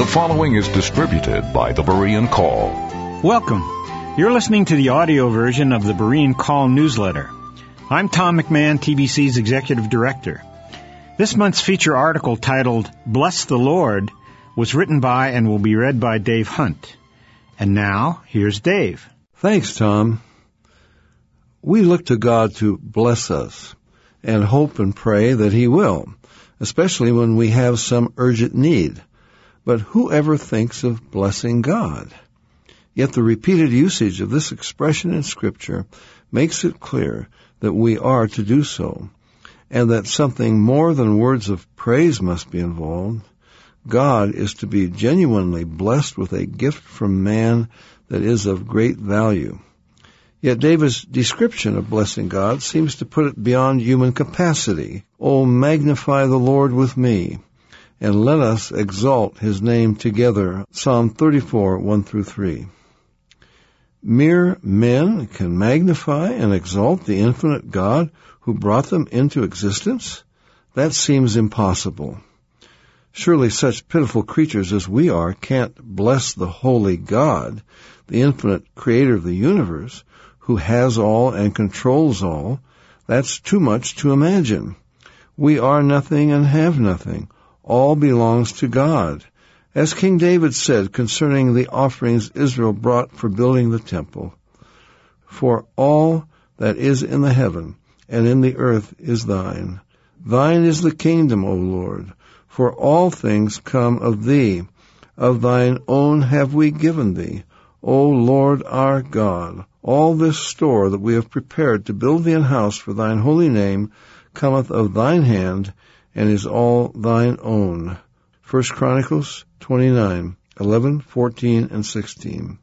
The following is distributed by the Berean Call. Welcome. You're listening to the audio version of the Berean Call newsletter. I'm Tom McMahon, TBC's Executive Director. This month's feature article titled, Bless the Lord, was written by and will be read by Dave Hunt. And now, here's Dave. Thanks, Tom. We look to God to bless us and hope and pray that He will, especially when we have some urgent need. But who ever thinks of blessing God? Yet the repeated usage of this expression in Scripture makes it clear that we are to do so, and that something more than words of praise must be involved. God is to be genuinely blessed with a gift from man that is of great value. Yet David's description of blessing God seems to put it beyond human capacity. Oh, magnify the Lord with me, and let us exalt His name together. Psalm 34, 1-3. Mere men can magnify and exalt the infinite God who brought them into existence? That seems impossible. Surely such pitiful creatures as we are can't bless the holy God, the infinite creator of the universe, who has all and controls all. That's too much to imagine. We are nothing and have nothing. All belongs to God. As King David said concerning the offerings Israel brought for building the temple, for all that is in the heaven and in the earth is thine. Thine is the kingdom, O Lord, for all things come of thee. Of thine own have we given thee, O Lord our God. All this store that we have prepared to build thee an house for thine holy name cometh of thine hand, and is all thine own. 1 Chronicles 29, 11, 14, and 16.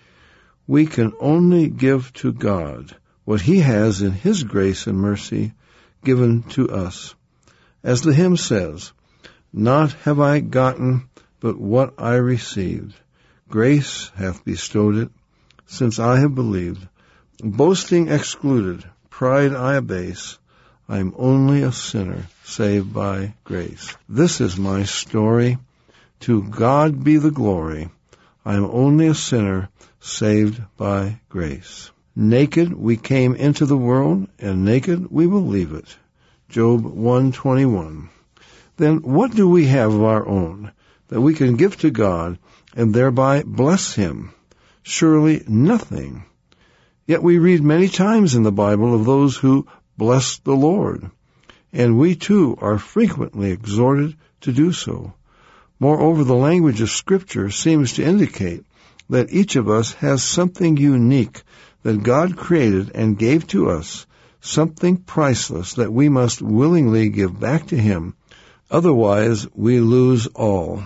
We can only give to God what He has in His grace and mercy given to us. As the hymn says, Not have I gotten, but what I received. Grace hath bestowed it, since I have believed. Boasting excluded, pride I abase. I am only a sinner saved by grace. This is my story. To God be the glory. I am only a sinner saved by grace. Naked we came into the world, and naked we will leave it. Job 1:21. Then what do we have of our own that we can give to God and thereby bless Him? Surely nothing. Yet we read many times in the Bible of those who bless the Lord, and we too are frequently exhorted to do so. Moreover, the language of Scripture seems to indicate that each of us has something unique that God created and gave to us, something priceless that we must willingly give back to Him. Otherwise, we lose all.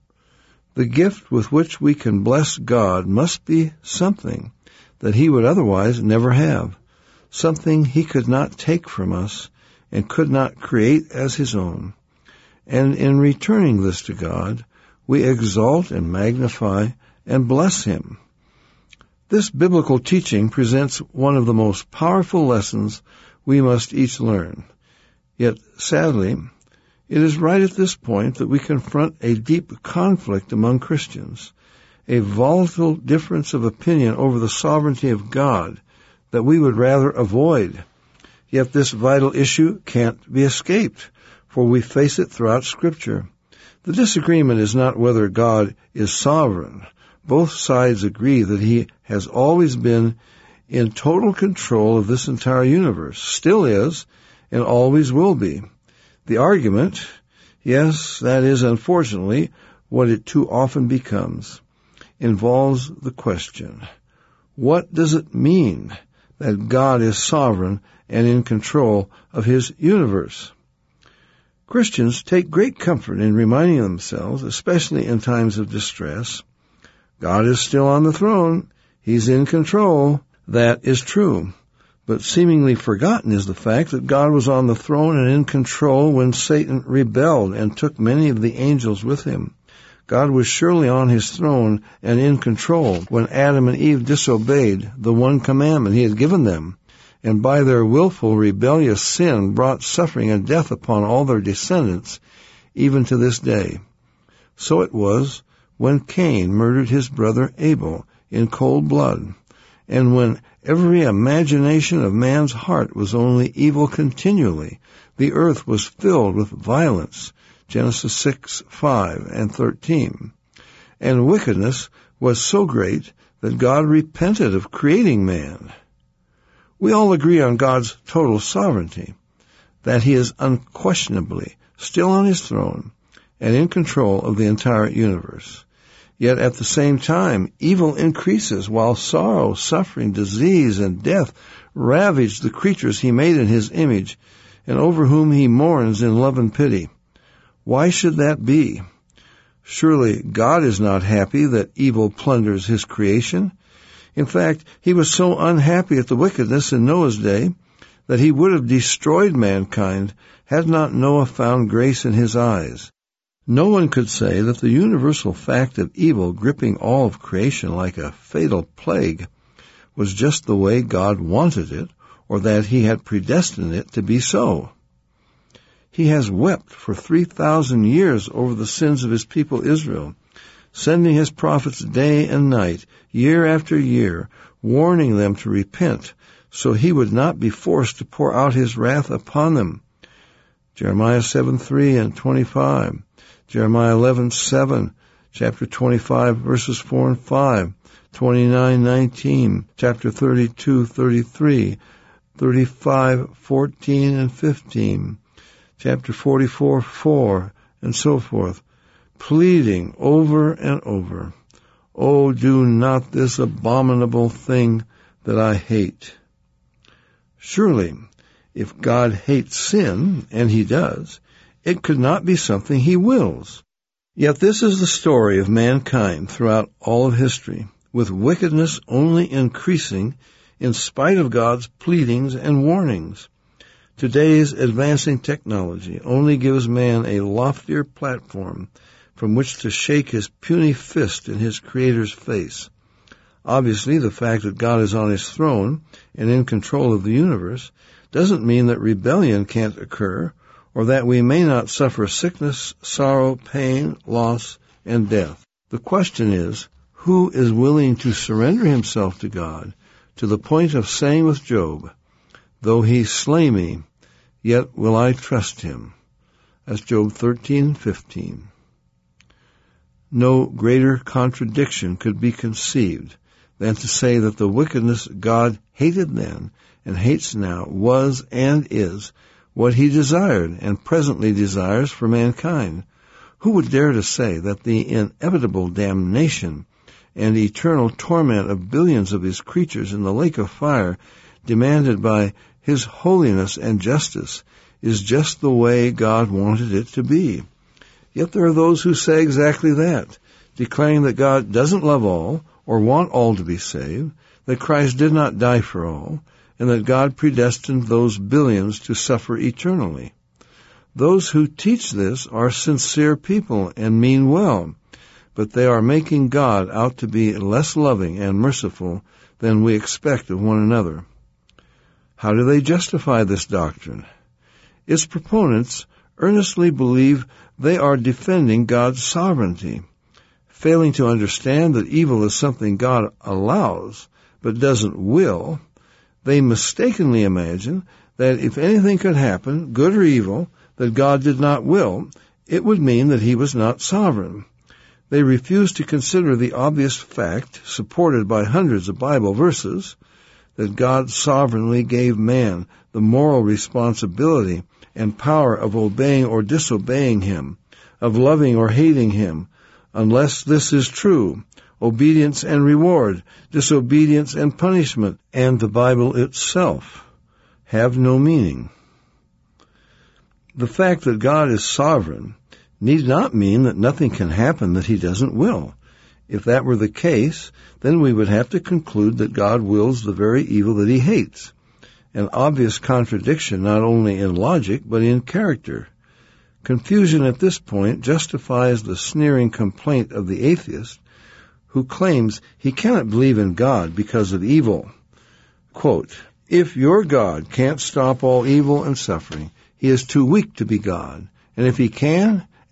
The gift with which we can bless God must be something that He would otherwise never have, something He could not take from us and could not create as His own. And in returning this to God, we exalt and magnify and bless Him. This biblical teaching presents one of the most powerful lessons we must each learn. Yet, sadly, it is right at this point that we confront a deep conflict among Christians, a volatile difference of opinion over the sovereignty of God that we would rather avoid. Yet this vital issue can't be escaped, for we face it throughout Scripture. The disagreement is not whether God is sovereign. Both sides agree that He has always been in total control of this entire universe, still is, and always will be. The argument, yes, that is unfortunately what it too often becomes, involves the question, what does it mean that God is sovereign and in control of His universe? Christians take great comfort in reminding themselves, especially in times of distress, God is still on the throne. He's in control. That is true. But seemingly forgotten is the fact that God was on the throne and in control when Satan rebelled and took many of the angels with him. God was surely on His throne and in control when Adam and Eve disobeyed the one commandment He had given them, and by their willful rebellious sin brought suffering and death upon all their descendants, even to this day. So it was when Cain murdered his brother Abel in cold blood, and when every imagination of man's heart was only evil continually, the earth was filled with violence, Genesis 6:5 and 13. And wickedness was so great that God repented of creating man. We all agree on God's total sovereignty, that he is unquestionably still on his throne and in control of the entire universe. Yet at the same time, evil increases while sorrow, suffering, disease, and death ravage the creatures he made in his image and over whom he mourns in love and pity. Why should that be? Surely God is not happy that evil plunders his creation. In fact, he was so unhappy at the wickedness in Noah's day that he would have destroyed mankind had not Noah found grace in his eyes. No one could say that the universal fact of evil gripping all of creation like a fatal plague was just the way God wanted it, or that he had predestined it to be so. He has wept for 3,000 years over the sins of his people Israel, sending his prophets day and night, year after year, warning them to repent, so he would not be forced to pour out his wrath upon them. Jeremiah 7:3 and 25, Jeremiah 11:7, chapter 25, verses 4 and 5, 29:19, chapter 32:33, 35:14 and 15, chapter 44:4, and so forth, pleading over and over, "Oh, do not this abominable thing that I hate." Surely, if God hates sin, and he does, it could not be something he wills. Yet this is the story of mankind throughout all of history, with wickedness only increasing in spite of God's pleadings and warnings. Today's advancing technology only gives man a loftier platform from which to shake his puny fist in his Creator's face. Obviously, the fact that God is on his throne and in control of the universe doesn't mean that rebellion can't occur, or that we may not suffer sickness, sorrow, pain, loss, and death. The question is, who is willing to surrender himself to God to the point of saying with Job, "Though he slay me, yet will I trust him." That's Job 13:15. No greater contradiction could be conceived than to say that the wickedness God hated then and hates now was and is what he desired and presently desires for mankind. Who would dare to say that the inevitable damnation and eternal torment of billions of his creatures in the lake of fire demanded by his holiness and justice is just the way God wanted it to be? Yet there are those who say exactly that, declaring that God doesn't love all or want all to be saved, that Christ did not die for all, and that God predestined those billions to suffer eternally. Those who teach this are sincere people and mean well, but they are making God out to be less loving and merciful than we expect of one another. How do they justify this doctrine? Its proponents earnestly believe they are defending God's sovereignty, failing to understand that evil is something God allows but doesn't will. They mistakenly imagine that if anything could happen, good or evil, that God did not will, it would mean that he was not sovereign. They refuse to consider the obvious fact, supported by hundreds of Bible verses, that God sovereignly gave man the moral responsibility and power of obeying or disobeying him, of loving or hating him. Unless this is true, obedience and reward, disobedience and punishment, and the Bible itself have no meaning. The fact that God is sovereign need not mean that nothing can happen that he doesn't will. If that were the case, then we would have to conclude that God wills the very evil that he hates, an obvious contradiction not only in logic but in character. Confusion at this point justifies the sneering complaint of the atheist who claims he cannot believe in God because of evil. Quote, "If your God can't stop all evil and suffering, he is too weak to be God. And if he can,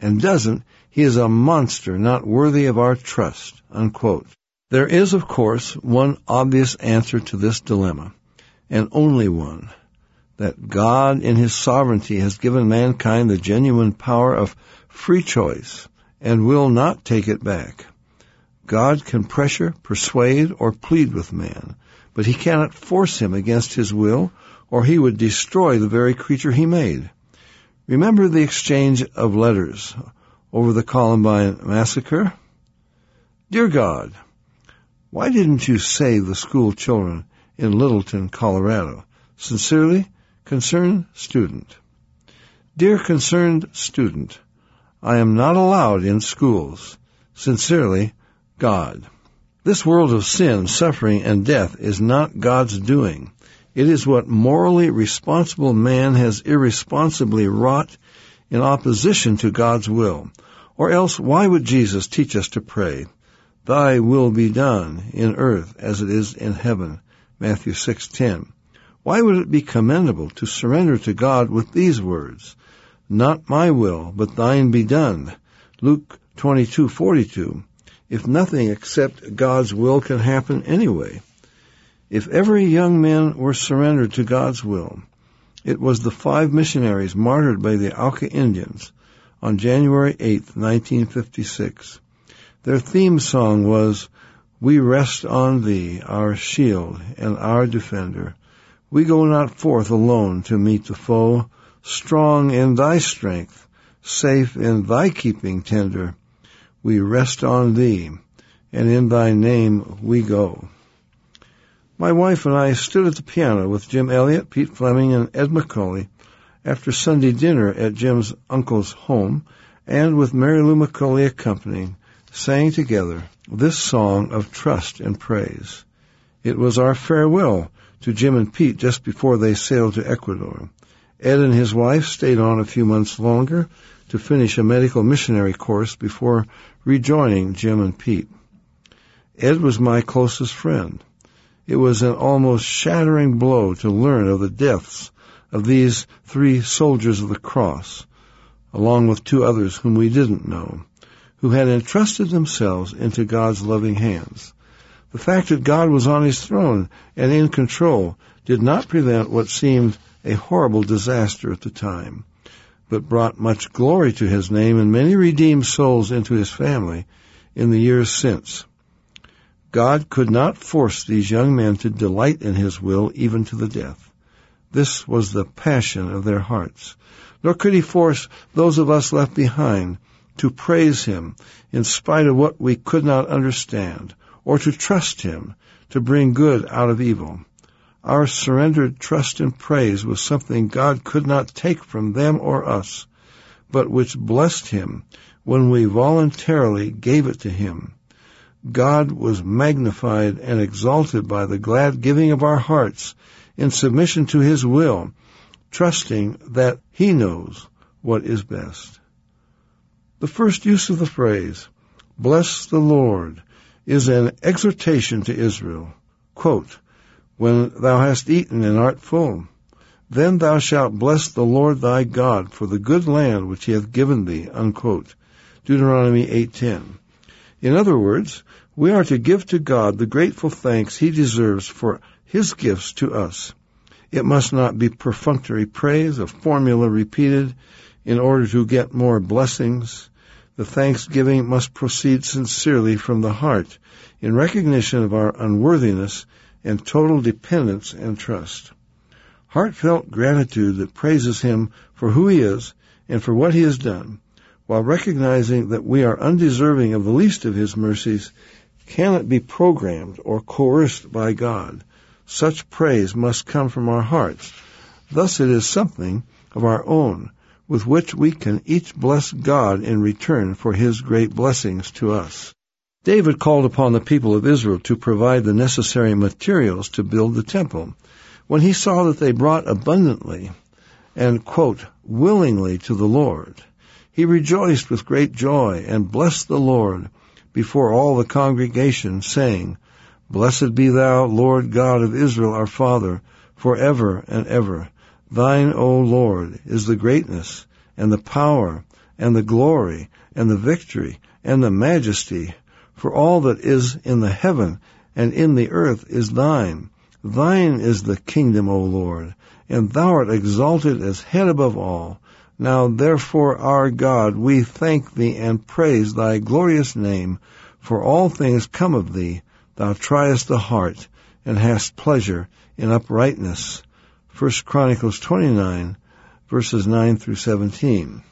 and doesn't, he is a monster not worthy of our trust." Unquote. There is, of course, one obvious answer to this dilemma, and only one, that God in his sovereignty has given mankind the genuine power of free choice and will not take it back. God can pressure, persuade, or plead with man, but he cannot force him against his will, or he would destroy the very creature he made. Remember the exchange of letters over the Columbine massacre? "Dear God, why didn't you save the school children in Littleton, Colorado? Sincerely, Concerned Student." "Dear Concerned Student, I am not allowed in schools. Sincerely, God." This world of sin, suffering, and death is not God's doing. It is what morally responsible man has irresponsibly wrought in opposition to God's will. Or else, why would Jesus teach us to pray, "Thy will be done in earth as it is in heaven," Matthew 6:10. Why would it be commendable to surrender to God with these words, "Not my will, but thine be done," Luke 22:42, if nothing except God's will can happen anyway? If every young man were surrendered to God's will, it was the 5 missionaries martyred by the Auca Indians on January 8, 1956. Their theme song was, "We rest on thee, our shield and our defender. We go not forth alone to meet the foe, strong in thy strength, safe in thy keeping tender. We rest on thee, and in thy name we go." My wife and I stood at the piano with Jim Elliott, Pete Fleming, and Ed McCauley after Sunday dinner at Jim's uncle's home, and with Mary Lou McCauley accompanying, sang together this song of trust and praise. It was our farewell to Jim and Pete just before they sailed to Ecuador. Ed and his wife stayed on a few months longer to finish a medical missionary course before rejoining Jim and Pete. Ed was my closest friend. It was an almost shattering blow to learn of the deaths of these 3 soldiers of the cross, along with 2 others whom we didn't know, who had entrusted themselves into God's loving hands. The fact that God was on his throne and in control did not prevent what seemed a horrible disaster at the time, but brought much glory to his name and many redeemed souls into his family in the years since. God could not force these young men to delight in his will even to the death. This was the passion of their hearts. Nor could he force those of us left behind to praise him in spite of what we could not understand, or to trust him to bring good out of evil. Our surrendered trust and praise was something God could not take from them or us, but which blessed him when we voluntarily gave it to him. God was magnified and exalted by the glad giving of our hearts in submission to his will, trusting that he knows what is best. The first use of the phrase, "Bless the Lord," is an exhortation to Israel. Quote, "When thou hast eaten and art full, then thou shalt bless the Lord thy God for the good land which he hath given thee." Unquote. Deuteronomy 8:10. In other words, we are to give to God the grateful thanks he deserves for his gifts to us. It must not be perfunctory praise, a formula repeated in order to get more blessings. The thanksgiving must proceed sincerely from the heart in recognition of our unworthiness and total dependence and trust. Heartfelt gratitude that praises him for who he is and for what he has done, while recognizing that we are undeserving of the least of his mercies, cannot be programmed or coerced by God. Such praise must come from our hearts. Thus it is something of our own, with which we can each bless God in return for his great blessings to us. David called upon the people of Israel to provide the necessary materials to build the temple. When he saw that they brought abundantly and, quote, willingly to the Lord, he rejoiced with great joy and blessed the Lord before all the congregation, saying, "Blessed be thou, Lord God of Israel, our Father, forever and ever. Thine, O Lord, is the greatness and the power and the glory, and the victory, and the majesty. For all that is in the heaven and in the earth is thine. Thine is the kingdom, O Lord, and thou art exalted as head above all. Now therefore, our God, we thank thee and praise thy glorious name, for all things come of thee. Thou triest the heart, and hast pleasure in uprightness. 1 Chronicles 29, verses 9 through 17.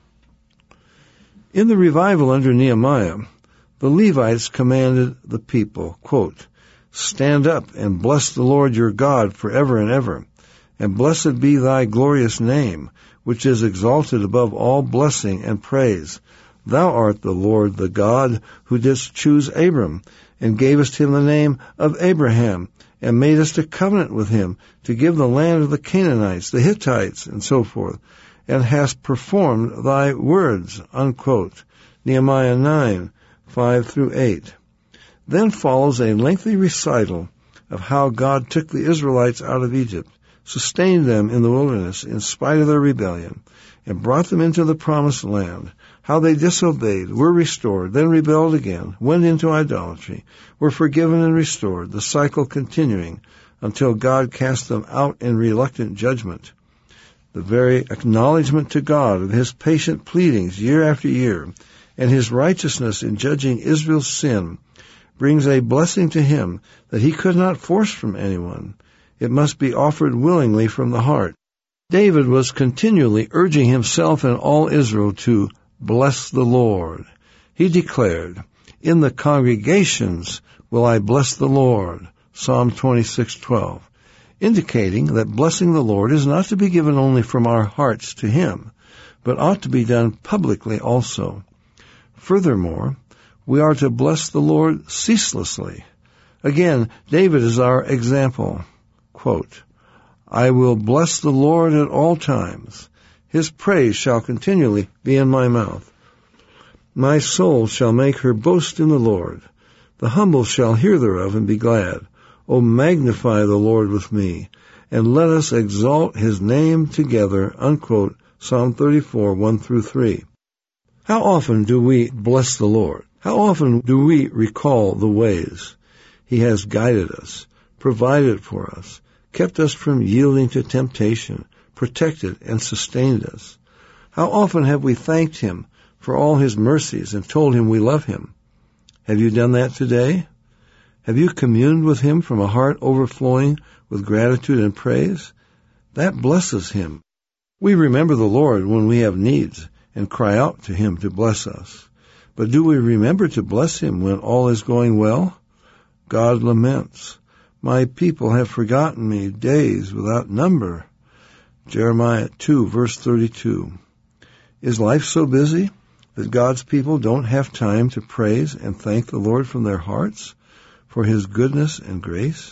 In the revival under Nehemiah, the Levites commanded the people, quote, "Stand up and bless the Lord your God forever and ever, and blessed be thy glorious name, which is exalted above all blessing and praise. Thou art the Lord, the God, who didst choose Abram, and gavest him the name of Abraham, and madest a covenant with him to give the land of the Canaanites, the Hittites, and so forth, and hast performed thy words," unquote. Nehemiah 9, 5 through 8. Then follows a lengthy recital of how God took the Israelites out of Egypt, sustained them in the wilderness in spite of their rebellion, and brought them into the promised land, how they disobeyed, were restored, then rebelled again, went into idolatry, were forgiven and restored, the cycle continuing until God cast them out in reluctant judgment. The very acknowledgement to God of his patient pleadings year after year, and his righteousness in judging Israel's sin, brings a blessing to him that he could not force from anyone. It must be offered willingly from the heart. David was continually urging himself and all Israel to bless the Lord. He declared, "In the congregations will I bless the Lord," Psalm 26:12, indicating that blessing the Lord is not to be given only from our hearts to him, but ought to be done publicly also. Furthermore, we are to bless the Lord ceaselessly. Again, David is our example. Quote, "I will bless the Lord at all times. His praise shall continually be in my mouth. My soul shall make her boast in the Lord. The humble shall hear thereof and be glad. O magnify the Lord with me, and let us exalt his name together," unquote. Psalm 34, 1 through 3. How often do we bless the Lord? How often do we recall the ways he has guided us, provided for us, kept us from yielding to temptation, protected and sustained us? How often have we thanked him for all his mercies and told him we love him? Have you done that today? Have you communed with him from a heart overflowing with gratitude and praise? That blesses him. We remember the Lord when we have needs and cry out to him to bless us. But do we remember to bless him when all is going well? God laments, "My people have forgotten me days without number." Jeremiah 2, verse 32. Is life so busy that God's people don't have time to praise and thank the Lord from their hearts for his goodness and grace?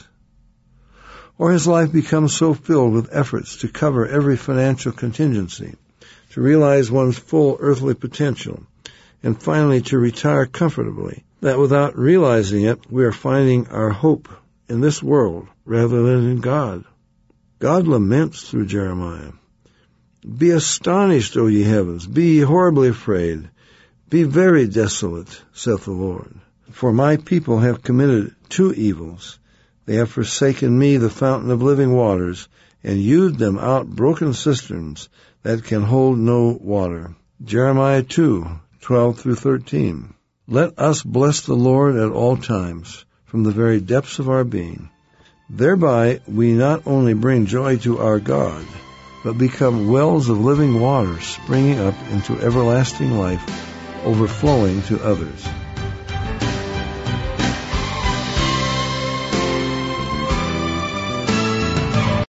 Or has life become so filled with efforts to cover every financial contingency, to realize one's full earthly potential, and finally to retire comfortably, that without realizing it, we are finding our hope in this world rather than in God? God laments through Jeremiah, "Be astonished, O ye heavens, be ye horribly afraid, be very desolate, saith the Lord. For my people have committed two evils. They have forsaken me, the fountain of living waters, and hewed them out broken cisterns that can hold no water." Jeremiah 2, 12 through 13. Let us bless the Lord at all times, from the very depths of our being. Thereby we not only bring joy to our God, but become wells of living water springing up into everlasting life, overflowing to others.